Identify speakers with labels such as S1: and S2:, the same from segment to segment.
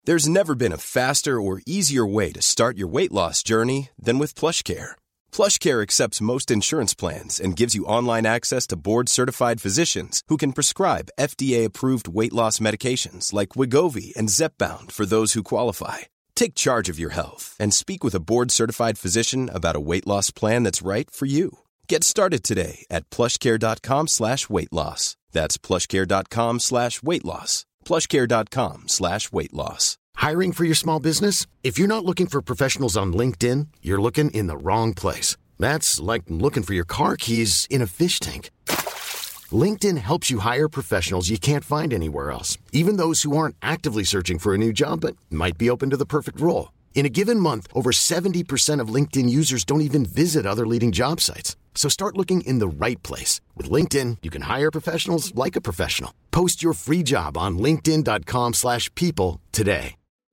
S1: There's never been a faster or easier way to start your weight loss journey than with PlushCare. PlushCare accepts most insurance plans and gives you online access to board-certified physicians who can prescribe FDA-approved weight loss medications like Wegovy and Zepbound for those who qualify. Take charge of your health and speak with a board-certified physician about a weight loss plan that's right for you. Get started today at plushcare.com/weight loss. That's plushcare.com/weight loss. plushcare.com/weight loss.
S2: Hiring for your small business? If you're not looking for professionals on LinkedIn, you're looking in the wrong place. That's like looking for your car keys in a fish tank. LinkedIn helps you hire professionals you can't find anywhere else, even those who aren't actively searching for a new job but might be open to the perfect role. In a given month, over 70% of LinkedIn users don't even visit other leading job sites. So start looking in the right place. With LinkedIn, you can hire professionals like a professional. Post your free job on linkedin.com/people today.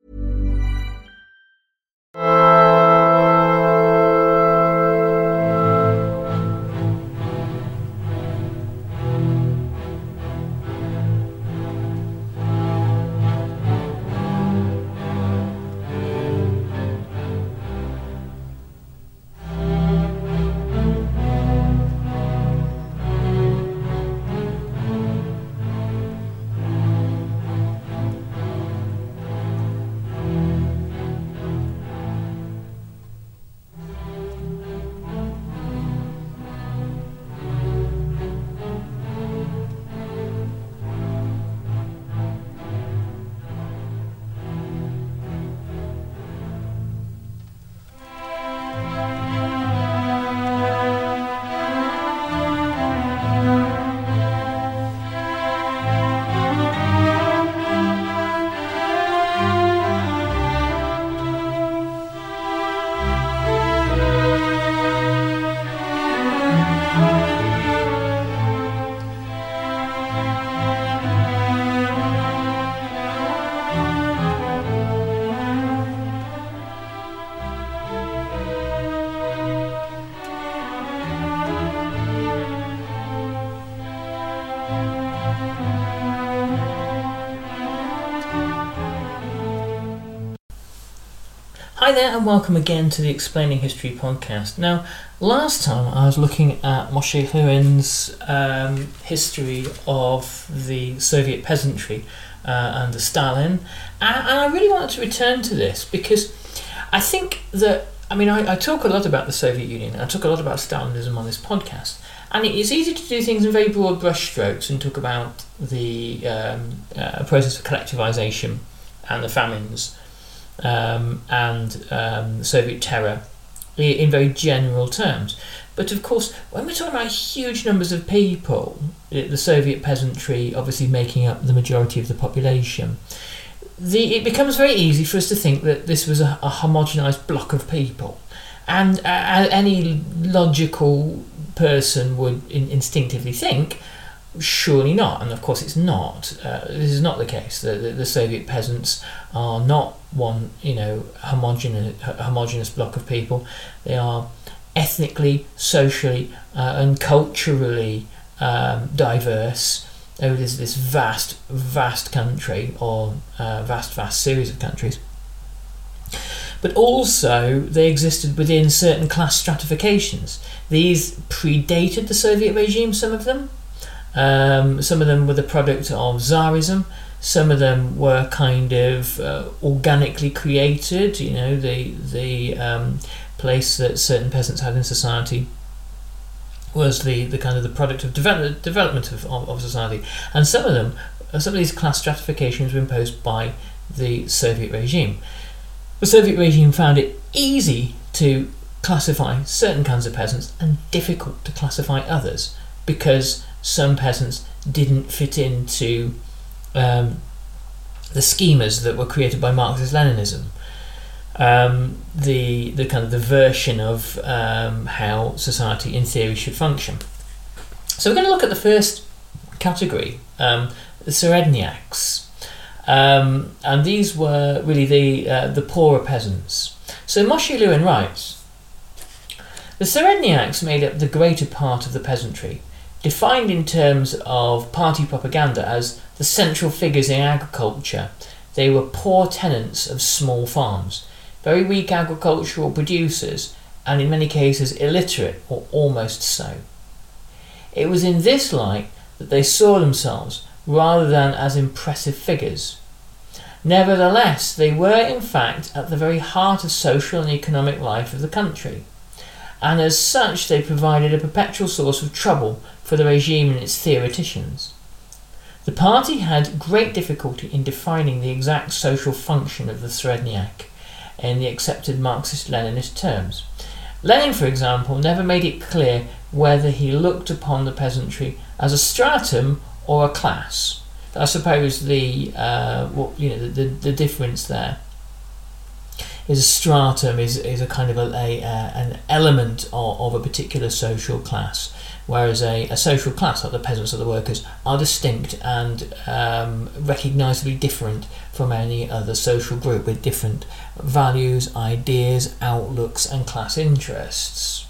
S3: Hi there and welcome again to the Explaining History podcast. Now, last time I was looking at Moshe Lewin's history of the Soviet peasantry under Stalin, and I really wanted to return to this because I think that, I talk a lot about the Soviet Union, I talk a lot about Stalinism on this podcast, and it's easy to do things in very broad brushstrokes and talk about the process of collectivization and the famines and the Soviet terror in very general terms. But of course, when we're talking about huge numbers of people, the Soviet peasantry obviously making up the majority of the population, it becomes very easy for us to think that this was a homogenized block of people. And any logical person would instinctively think, surely not, and of course it's not. This is not the case. The Soviet peasants are not one, homogeneous block of people. They are ethnically, socially, and culturally diverse over this vast country, or vast series of countries. But also they existed within certain class stratifications. These predated the Soviet regime, some of them. Some of them were the product of Tsarism. Some of them were kind of organically created. The place that certain peasants had in society was the kind of the product of development of society. And some of these class stratifications were imposed by the Soviet regime. The Soviet regime found it easy to classify certain kinds of peasants and difficult to classify others, because some peasants didn't fit into the schemas that were created by Marxist-Leninism, the kind of the version of how society in theory should function. So we're going to look at the first category, the Seredniaks, and these were really the poorer peasants. So Moshe Lewin writes, the Seredniaks made up the greater part of the peasantry, defined in terms of party propaganda as the central figures in agriculture. they were poor tenants of small farms, very weak agricultural producers, and in many cases illiterate or almost so. It was in this light that they saw themselves rather than as impressive figures. Nevertheless, they were in fact at the very heart of social and economic life of the country, and as such they provided a perpetual source of trouble for the regime and its theoreticians. The party had great difficulty in defining the exact social function of the Sredniak in the accepted Marxist-Leninist terms. Lenin, for example, never made it clear whether he looked upon the peasantry as a stratum or a class. I suppose the difference there is a stratum is a kind of an element of a particular social class, whereas a social class, like the peasants or the workers, are distinct and recognisably different from any other social group with different values, ideas, outlooks and class interests.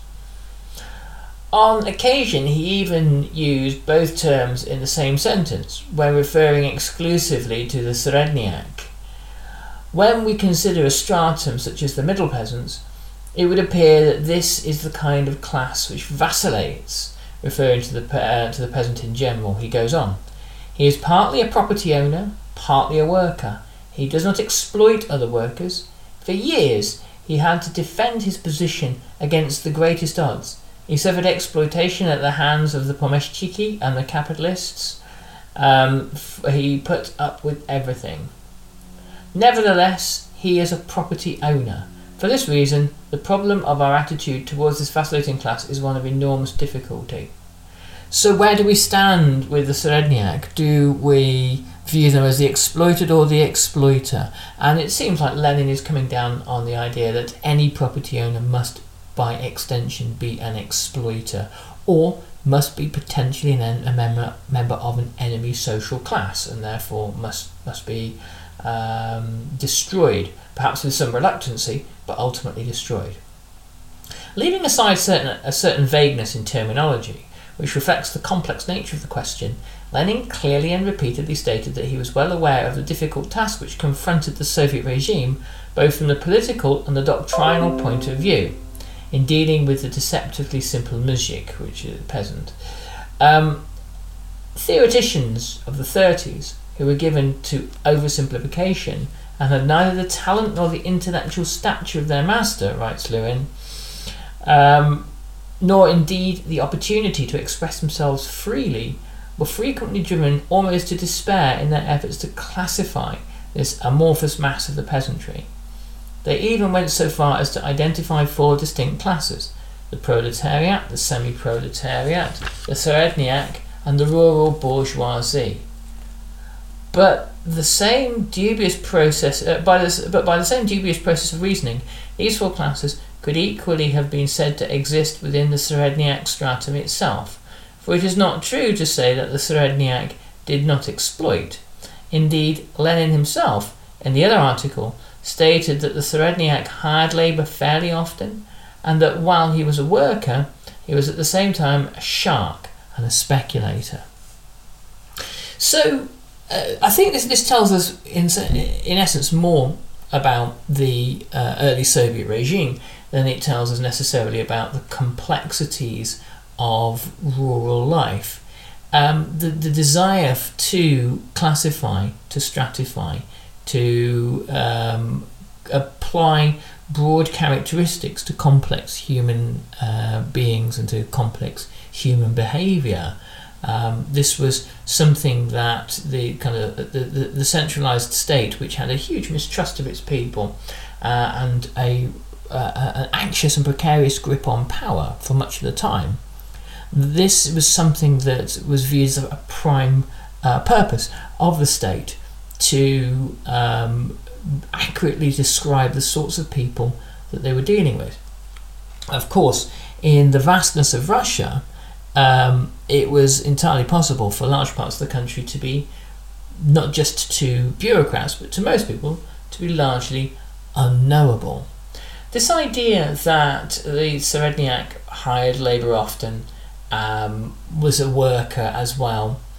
S3: On occasion, he even used both terms in the same sentence, when referring exclusively to the Sredniak. When we consider a stratum such as the middle peasants, it would appear that this is the kind of class which vacillates, referring to the peasant in general. He goes on. He is partly a property owner, partly a worker. He does not exploit other workers. For years, he had to defend his position against the greatest odds. He suffered exploitation at the hands of the pomeshchiki and the capitalists. He put up with everything. Nevertheless, he is a property owner. For this reason, the problem of our attitude towards this vacillating class is one of enormous difficulty. So where do we stand with the Sredniak? Do we view them as the exploited or the exploiter? And it seems like Lenin is coming down on the idea that any property owner must, by extension, be an exploiter, or must be potentially a member of an enemy social class, and therefore must be destroyed, perhaps with some reluctancy, but ultimately destroyed. Leaving aside a certain vagueness in terminology, which reflects the complex nature of the question, Lenin clearly and repeatedly stated that he was well aware of the difficult task which confronted the Soviet regime, both from the political and the doctrinal point of view, in dealing with the deceptively simple muzhik, which is a peasant. Theoreticians of the 30s, who were given to oversimplification and had neither the talent nor the intellectual stature of their master, writes Lewin, nor indeed the opportunity to express themselves freely, were frequently driven almost to despair in their efforts to classify this amorphous mass of the peasantry. They even went so far as to identify 4 distinct classes: the proletariat, the semi-proletariat, the Sredniak, and the rural bourgeoisie. But by the same dubious process of reasoning, these 4 classes could equally have been said to exist within the Sredniak stratum itself, for it is not true to say that the Sredniak did not exploit. Indeed, Lenin himself, in the other article, stated that the Sredniak hired labour fairly often, and that while he was a worker, he was at the same time a shark and a speculator. So, I think this tells us, in essence, more about the early Soviet regime than it tells us necessarily about the complexities of rural life. The desire to classify, to stratify, to apply broad characteristics to complex human beings and to complex human behaviour. This was something that the centralised state, which had a huge mistrust of its people and an anxious and precarious grip on power for much of the time, this was something that was viewed as a prime purpose of the state to accurately describe the sorts of people that they were dealing with. Of course, in the vastness of Russia, it was entirely possible for large parts of the country to be, not just to bureaucrats, but to most people, to be largely unknowable. This idea that the Sredniak hired labour often, was a worker as well,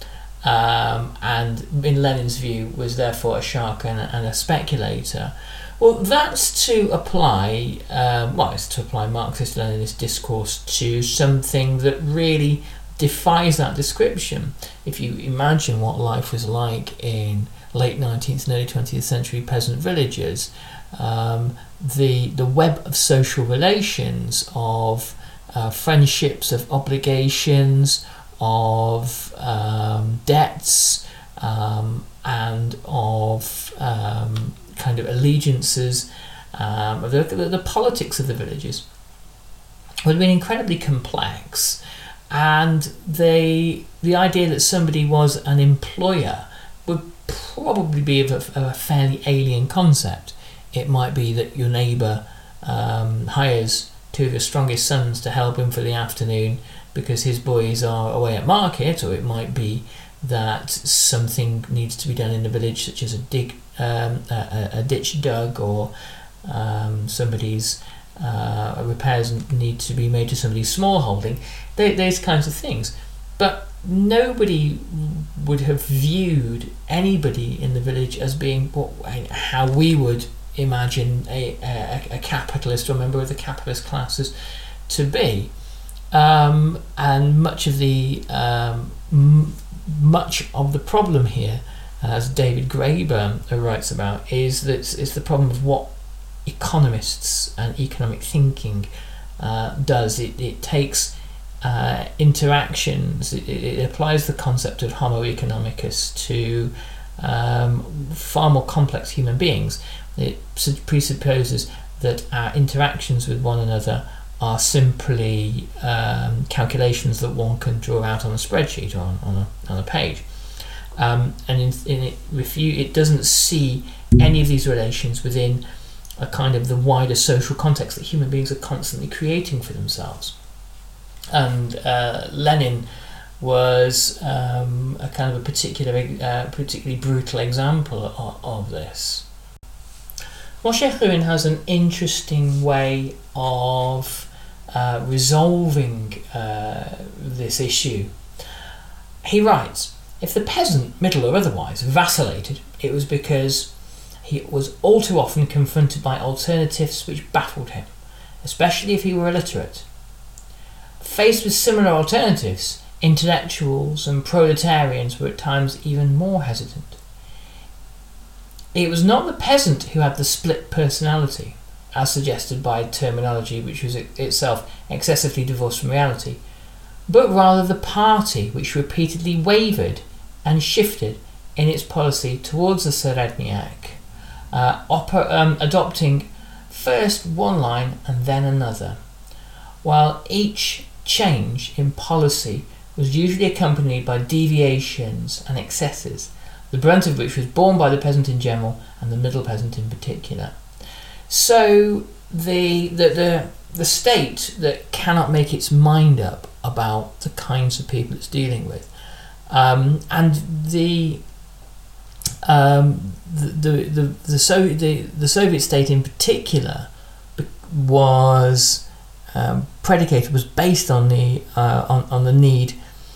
S3: and in Lenin's view was therefore a shark and a speculator. Well, that's to apply, it's to apply Marxist-Leninist discourse to something that really defies that description. If you imagine what life was like in late 19th and early 20th century peasant villages, the web of social relations, of friendships, of obligations, of debts, and of kind of allegiances, of the politics of the villages would have been incredibly complex, and the idea that somebody was an employer would probably be of a fairly alien concept. It might be that your neighbour hires two of your strongest sons to help him for the afternoon because his boys are away at market, or it might be that something needs to be done in the village, such as a ditch dug, or somebody's repairs need to be made to somebody's small holding. Those kinds of things. But nobody would have viewed anybody in the village as being how we would imagine a capitalist or a member of the capitalist classes to be. And much of the problem here, as David Graeber writes about, is the problem of what economists and economic thinking does. It takes interactions. It applies the concept of Homo economicus to far more complex human beings. It presupposes that our interactions with one another are simply calculations that one can draw out on a spreadsheet or on a page, and it doesn't see any of these relations within a kind of the wider social context that human beings are constantly creating for themselves. And Lenin was a kind of a particularly brutal example of this. Moshe Chulin has an interesting way of resolving this issue. He writes, if the peasant, middle or otherwise, vacillated, it was because he was all too often confronted by alternatives which baffled him, especially if he were illiterate. Faced with similar alternatives, intellectuals and proletarians were at times even more hesitant. It was not the peasant who had the split personality, as suggested by terminology which was itself excessively divorced from reality, but rather the party which repeatedly wavered and shifted in its policy towards the Seredniak, adopting first one line and then another, while each change in policy was usually accompanied by deviations and excesses, the brunt of which was borne by the peasant in general and the middle peasant in particular. So the state that cannot make its mind up about the kinds of people it's dealing with, and the Soviet state in particular was based on the need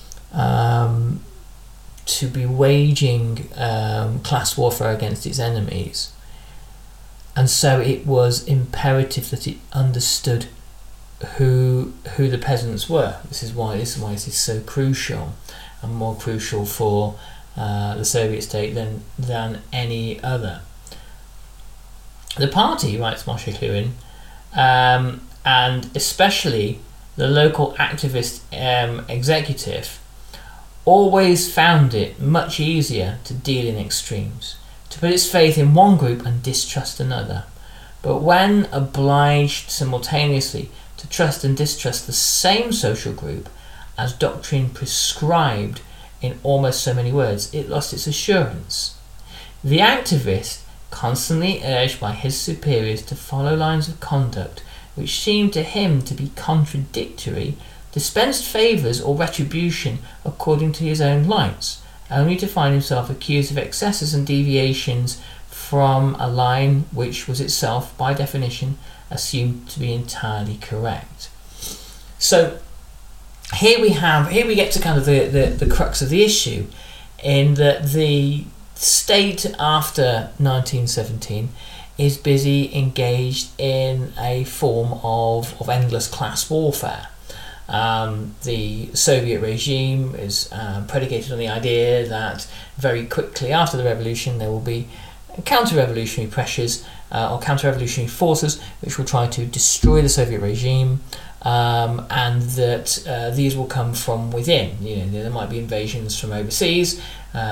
S3: to be waging class warfare against its enemies, and so it was imperative that it understood who the peasants were. This is why this is so crucial, and more crucial for the Soviet state than any other. The party, writes Moshe Chulin, and especially the local activist executive, always found it much easier to deal in extremes, to put its faith in one group and distrust another. But when obliged simultaneously to trust and distrust the same social group as doctrine prescribed in almost so many words, it lost its assurance. The activist, constantly urged by his superiors to follow lines of conduct which seemed to him to be contradictory, dispensed favours or retribution according to his own lights, only to find himself accused of excesses and deviations from a line which was itself, by definition, assumed to be entirely correct. So here we get to kind of the crux of the issue. in that the state after 1917 is busy engaged in a form of endless class warfare. The Soviet regime is predicated on the idea that very quickly after the revolution there will be counter-revolutionary pressures or counter-revolutionary forces which will try to destroy the Soviet regime, and that these will come from within. There might be invasions from overseas,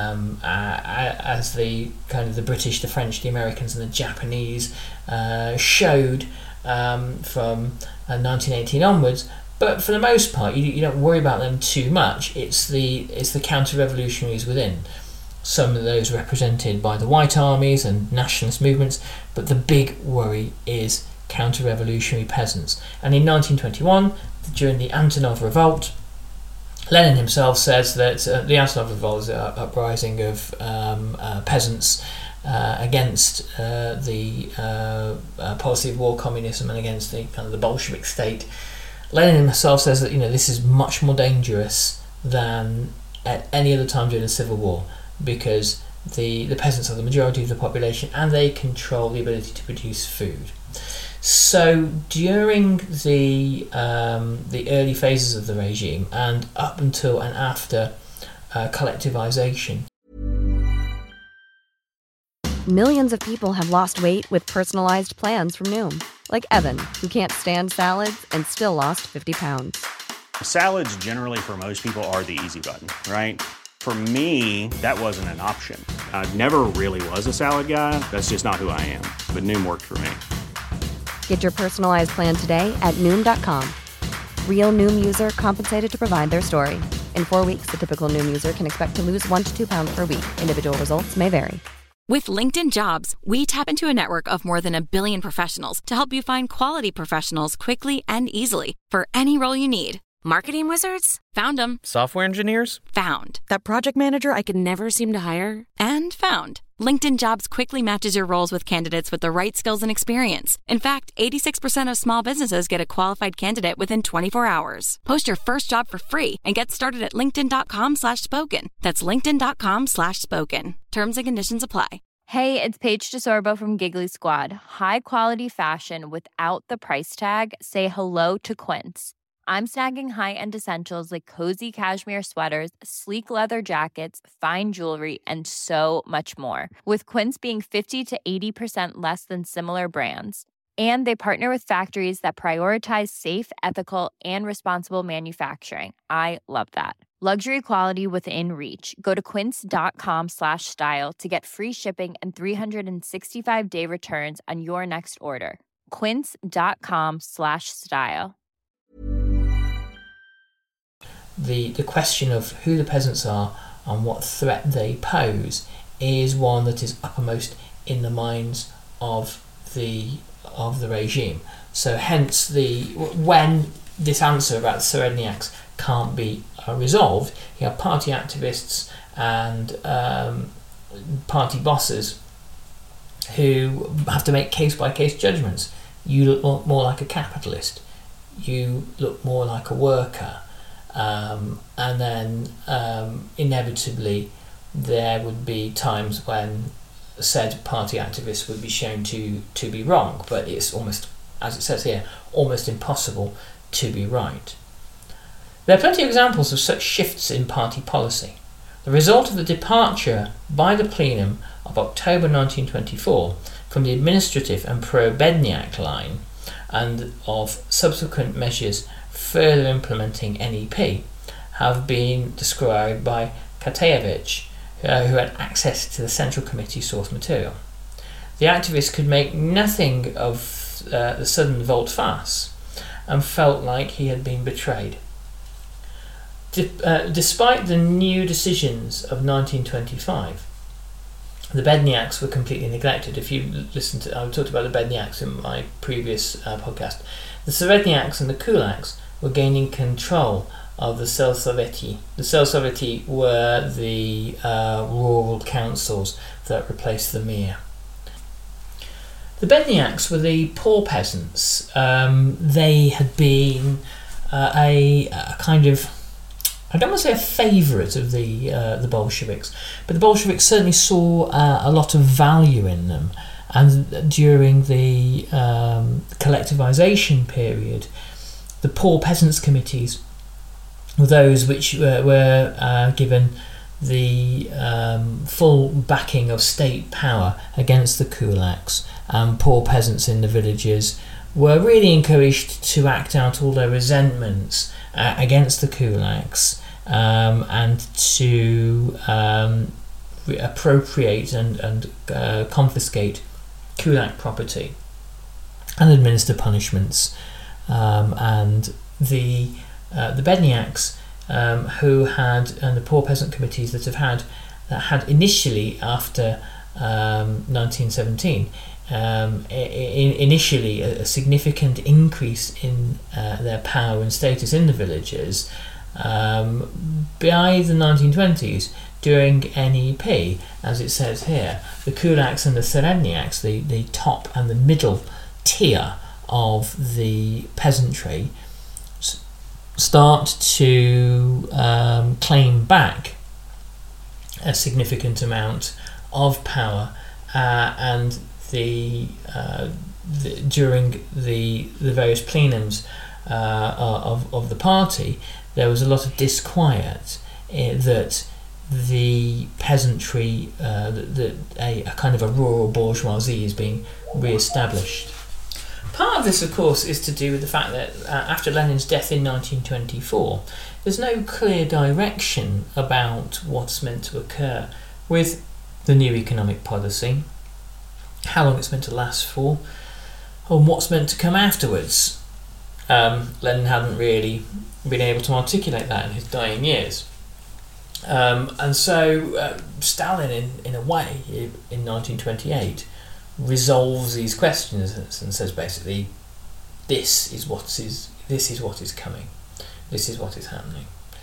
S3: as the British, the French, the Americans, and the Japanese showed from 1918 onwards. But for the most part, you don't worry about them too much. It's the counter-revolutionaries within. Some of those represented by the White Armies and nationalist movements, but the big worry is counter-revolutionary peasants. And in 1921, during the Antonov Revolt, Lenin himself says that the Antonov Revolt is an uprising of peasants against the policy of war communism and against the Bolshevik state. Lenin himself says that this is much more dangerous than at any other time during the Civil War, because the peasants are the majority of the population and they control the ability to produce food. So during the early phases of the regime and up until and after collectivization,
S4: Millions of people have lost weight with personalized plans from Noom. Like Evan, who can't stand salads and still lost 50 pounds.
S5: Salads generally for most people are the easy button, right? For me, that wasn't an option. I never really was a salad guy. That's just not who I am. But Noom worked for me.
S4: Get your personalized plan today at Noom.com. Real Noom user compensated to provide their story. In 4 weeks, the typical Noom user can expect to lose 1 to 2 pounds per week. Individual results may vary.
S6: With LinkedIn Jobs, we tap into a network of more than 1 billion professionals to help you find quality professionals quickly and easily for any role you need. Marketing wizards? Found them.
S7: Software engineers?
S6: Found. That project manager I could never seem to hire? And found. LinkedIn Jobs quickly matches your roles with candidates with the right skills and experience. In fact, 86% of small businesses get a qualified candidate within 24 hours. Post your first job for free and get started at linkedin.com/spoken. That's linkedin.com/spoken. Terms and conditions apply.
S8: Hey, it's Paige DeSorbo from Giggly Squad. High quality fashion without the price tag. Say hello to Quince. I'm snagging high-end essentials like cozy cashmere sweaters, sleek leather jackets, fine jewelry, and so much more. With Quince being 50 to 80% less than similar brands. And they partner with factories that prioritize safe, ethical, and responsible manufacturing. I love that. Luxury quality within reach. Go to quince.com/style to get free shipping and 365-day returns on your next order. Quince.com/style.
S3: The question of who the peasants are and what threat they pose is one that is uppermost in the minds of the regime. So hence when this answer about the Seredniaks can't be resolved, you have party activists and party bosses who have to make case-by-case judgments. You look more like a capitalist, you look more like a worker, and then inevitably there would be times when said party activists would be shown to be wrong, but it's almost, as it says here, almost impossible to be right. There are plenty of examples of such shifts in party policy. The result of the departure by the plenum of October 1924 from the administrative and pro-Bedniak line and of subsequent measures further implementing NEP have been described by Katayevich, who had access to the Central Committee source material. The activists could make nothing of the sudden volte-face and felt like he had been betrayed. Despite the new decisions of 1925, the Bedniaks were completely neglected. If you listen to, I talked about the Bedniaks in my previous podcast. The Seredniaks and the Kulaks were gaining control of the Selsoveti. The Selsoveti were the rural councils that replaced the Mir. The Bedniaks were the poor peasants. They had been a kind of I don't want to say a favourite of the Bolsheviks, but the Bolsheviks certainly saw a lot of value in them. And during the collectivisation period, the poor peasants' committees were those which were given the full backing of state power against the kulaks, and poor peasants in the villages were really encouraged to act out all their resentments against the kulaks, and to appropriate and confiscate kulak property and administer punishments. And the Bedniaks, who had, and the poor peasant committees that had initially, after 1917, initially a significant increase in their power and status in the villages. By the 1920s, during NEP, as it says here, the kulaks and the Seredniaks, the top and the middle tier of the peasantry, start to claim back a significant amount of power, and during the various plenums of the party, there was a lot of disquiet that the peasantry, that a kind of a rural bourgeoisie is being re-established. Part of this, of course, is to do with the fact that after Lenin's death in 1924, there's no clear direction about what's meant to occur with the new economic policy, how long it's meant to last for, and what's meant to come afterwards. Lenin hadn't really been able to articulate that in his dying years. And so Stalin, in a way, in 1928, resolves these questions and says basically, this is what is coming, this is what is happening.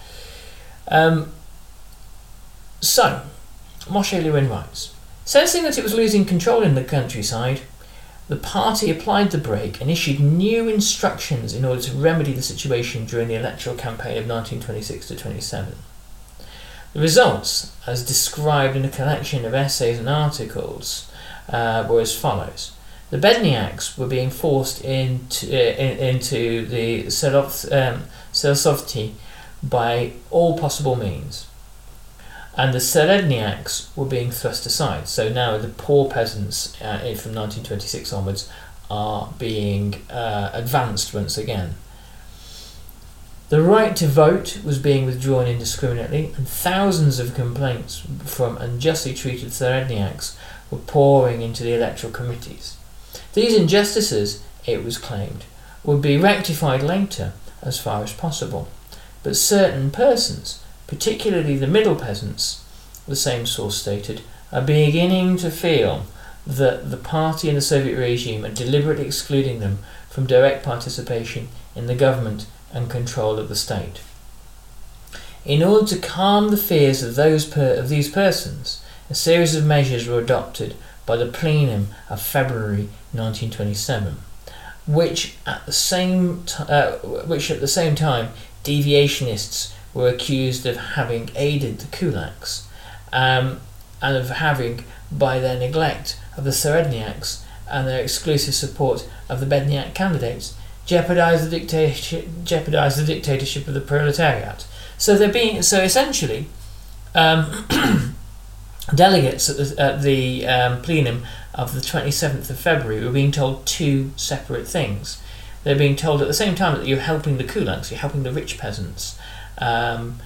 S3: So Moshe Lewin writes, sensing that it was losing control in the countryside, the party applied the brake and issued new instructions in order to remedy the situation during the electoral campaign of 1926 to 27. The results, as described in a collection of essays and articles, were as follows. The Bedniaks were being forced into the Sersovti by all possible means, and the Seredniaks were being thrust aside. So now the poor peasants from 1926 onwards are being advanced once again. The right to vote was being withdrawn indiscriminately, and thousands of complaints from unjustly treated Seredniaks were pouring into the electoral committees. These injustices, it was claimed, would be rectified later as far as possible, but certain persons, particularly the middle peasants, the same source stated, are beginning to feel that the party and the Soviet regime are deliberately excluding them from direct participation in the government and control of the state. In order to calm the fears of these persons, a series of measures were adopted by the plenum of February 1927, which at the same time deviationists were accused of having aided the kulaks, and of having, by their neglect of the Seredniaks and their exclusive support of the Bedniak candidates, jeopardised the dictatorship of the proletariat. So essentially, delegates at the plenum of the 27th of February were being told two separate things. They're being told at the same time that you're helping the kulaks, you're helping the rich peasants, and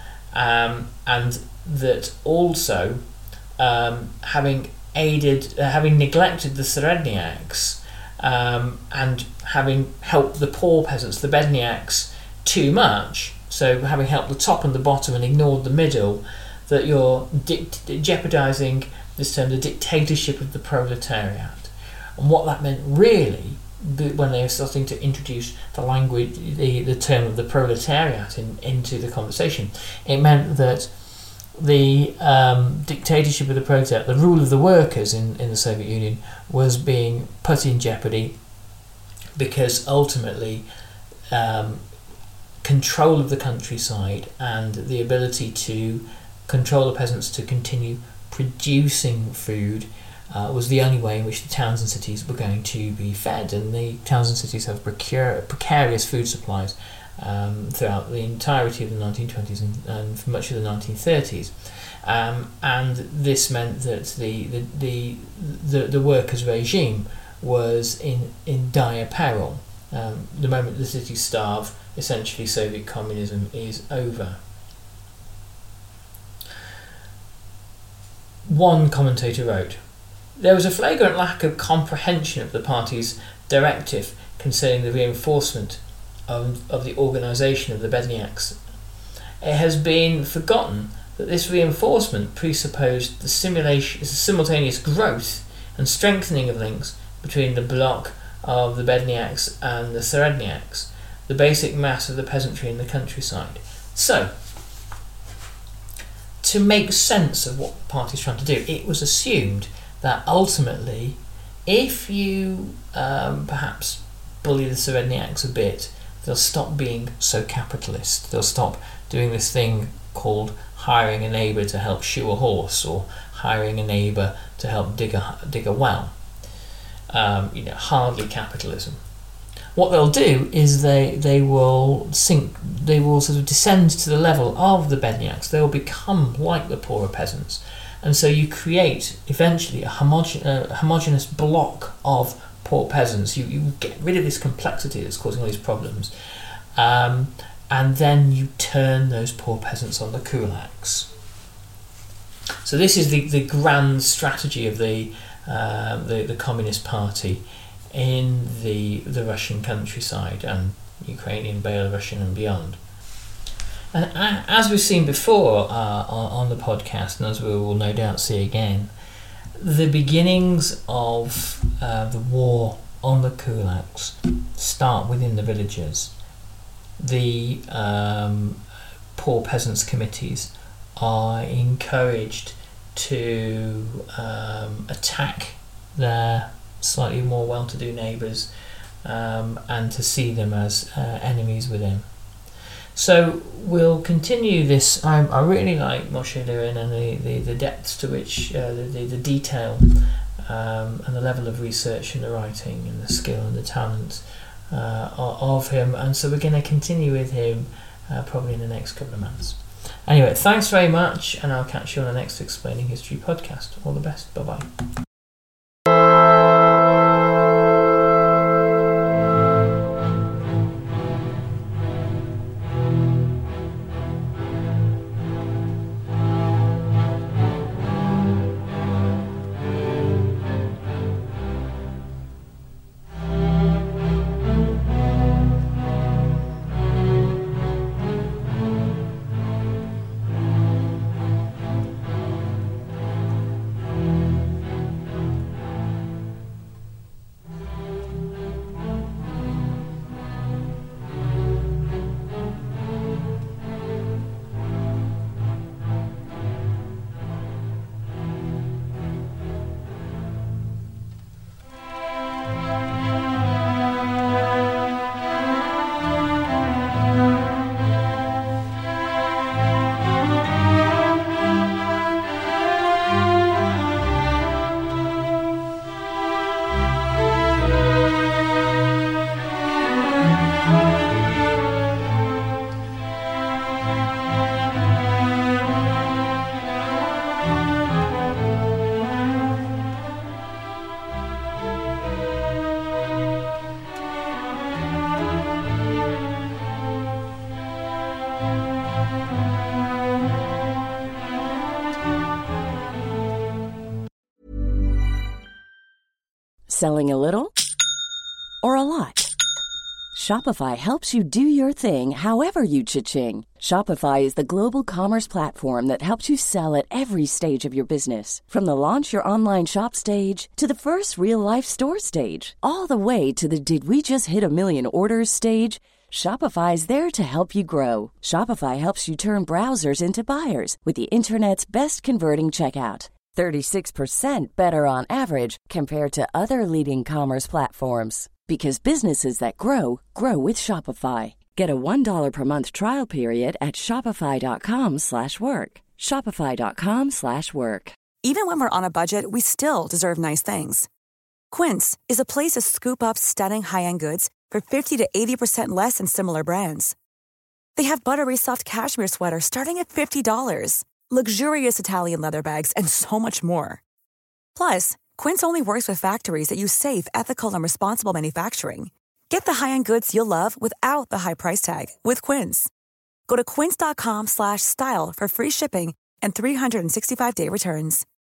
S3: that also having neglected the Seredniaks, and having helped the poor peasants, the Bedniaks, too much, so having helped the top and the bottom and ignored the middle, that you're jeopardising this term, the dictatorship of the proletariat. And what that meant really, when they were starting to introduce the language, the term of the proletariat into the conversation, it meant that the dictatorship of the proletariat, the rule of the workers in the Soviet Union, was being put in jeopardy, because ultimately control of the countryside and the ability to control the peasants to continue producing food was the only way in which the towns and cities were going to be fed. And the towns and cities have precarious food supplies throughout the entirety of the 1920s and for much of the 1930s. And this meant that the workers' regime was in dire peril. The moment the cities starve, essentially Soviet communism is over. One commentator wrote, "There was a flagrant lack of comprehension of the party's directive concerning the reinforcement of the organisation of the Bedniaks. It has been forgotten that this reinforcement presupposed the simultaneous growth and strengthening of links between the bloc of the Bedniaks and the Seredniaks, the basic mass of the peasantry in the countryside." So, to make sense of what the party's trying to do, it was assumed that ultimately, if you perhaps bully the Seredniaks a bit, they'll stop being so capitalist. They'll stop doing this thing called hiring a neighbour to help shoe a horse, or hiring a neighbour to help dig a well. Hardly capitalism. What they'll do is they will sort of descend to the level of the Bedniaks. They will become like the poorer peasants, and so you create eventually a homogeneous block of poor peasants. You get rid of this complexity that's causing all these problems, and then you turn those poor peasants on the kulaks. So this is the grand strategy of the Communist Party in the Russian countryside and Ukrainian, Belarusian and beyond. And as we've seen before on the podcast, and as we will no doubt see again, the beginnings of the war on the kulaks start within the villages. The poor peasants' committees are encouraged to attack their slightly more well-to-do neighbours and to see them as enemies within. So we'll continue this. I really like Moshe Lurin and the depths to which the detail and the level of research and the writing and the skill and the talent of him, and so we're going to continue with him probably in the next couple of months. Anyway, thanks very much, and I'll catch you on the next Explaining History podcast. All the best. Bye-bye.
S7: Selling a little or a lot? Shopify helps you do your thing however you cha-ching. Shopify is the global commerce platform that helps you sell at every stage of your business. From the launch your online shop stage to the first real-life store stage, all the way to the did we just hit a million orders stage. Shopify is there to help you grow. Shopify helps you turn browsers into buyers with the internet's best converting checkout. 36% better on average compared to other leading commerce platforms. Because businesses that grow, grow with Shopify. Get a $1 per month trial period at shopify.com/work. Shopify.com/work.
S9: Even when we're on a budget, we still deserve nice things. Quince is a place to scoop up stunning high-end goods for 50 to 80% less than similar brands. They have buttery soft cashmere sweaters starting at $50, luxurious Italian leather bags, and so much more. Plus, Quince only works with factories that use safe, ethical, and responsible manufacturing. Get the high-end goods you'll love without the high price tag with Quince. Go to quince.com/style for free shipping and 365-day returns.